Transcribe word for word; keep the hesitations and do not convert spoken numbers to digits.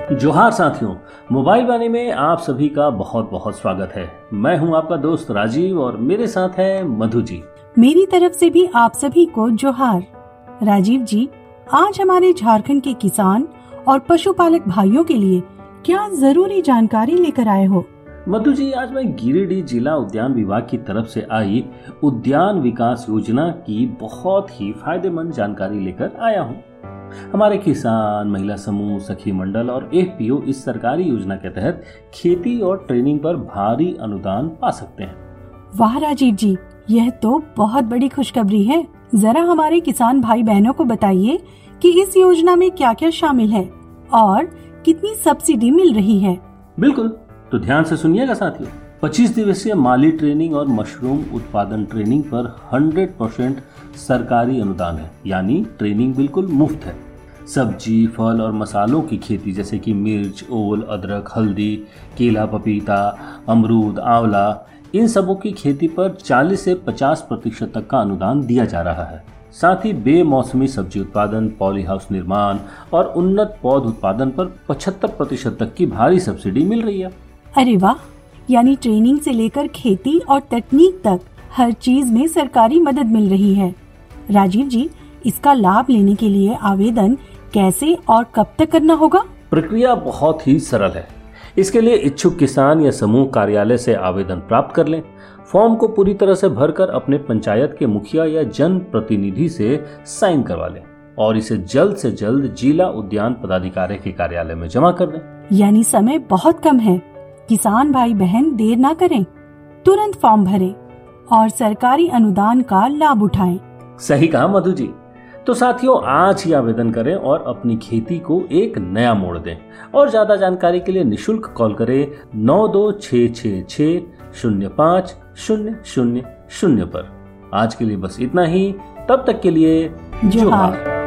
जोहार साथियों, मोबाइल वाणी में आप सभी का बहुत बहुत स्वागत है। मैं हूं आपका दोस्त राजीव और मेरे साथ है मधु जी। मेरी तरफ से भी आप सभी को जोहार। राजीव जी, आज हमारे झारखंड के किसान और पशुपालक भाइयों के लिए क्या जरूरी जानकारी लेकर आए हो? मधु जी, आज मैं गिरिडीह जिला उद्यान विभाग की तरफ से आई उद्यान विकास योजना की बहुत ही फायदेमंद जानकारी लेकर आया हूँ। हमारे किसान, महिला समूह, सखी मंडल और एफपीओ इस सरकारी योजना के तहत खेती और ट्रेनिंग पर भारी अनुदान पा सकते हैं। वाह राजीव जी, यह तो बहुत बड़ी खुशखबरी है। जरा हमारे किसान भाई बहनों को बताइए कि इस योजना में क्या क्या शामिल है और कितनी सब्सिडी मिल रही है। बिल्कुल, तो ध्यान से सुनिएगा साथियों। पच्चीस दिवसीय माली ट्रेनिंग और मशरूम उत्पादन ट्रेनिंग पर सौ परसेंट सरकारी अनुदान है, यानी ट्रेनिंग बिल्कुल मुफ्त है। सब्जी, फल और मसालों की खेती जैसे कि मिर्च, ओल, अदरक, हल्दी, केला, पपीता, अमरूद, आंवला, इन सबों की खेती पर चालीस से पचास प्रतिशत तक का अनुदान दिया जा रहा है। साथ ही बेमौसमी सब्जी उत्पादन, पॉली हाउस निर्माण और उन्नत पौध उत्पादन पर पचहत्तर प्रतिशत तक की भारी सब्सिडी मिल रही है। अरे वाह, यानी ट्रेनिंग से लेकर खेती और तकनीक तक हर चीज में सरकारी मदद मिल रही है। राजीव जी, इसका लाभ लेने के लिए आवेदन कैसे और कब तक करना होगा? प्रक्रिया बहुत ही सरल है। इसके लिए इच्छुक किसान या समूह कार्यालय से आवेदन प्राप्त कर लें। फॉर्म को पूरी तरह से भरकर अपने पंचायत के मुखिया या जन प्रतिनिधि से साइन करवा लें और इसे जल्द से जल्द जिला उद्यान पदाधिकारी के कार्यालय में जमा कर दें। यानी समय बहुत कम है। किसान भाई बहन देर ना करें, तुरंत फॉर्म भरें और सरकारी अनुदान का लाभ उठाएं। सही कहा मधु जी। तो साथियों, आज ही आवेदन करें और अपनी खेती को एक नया मोड़ दें। और ज्यादा जानकारी के लिए निशुल्क कॉल करें नौ दो छह छह छह शून्य पाँच शून्य शून्य शून्य पर। आज के लिए बस इतना ही। तब तक के लिए जोहार।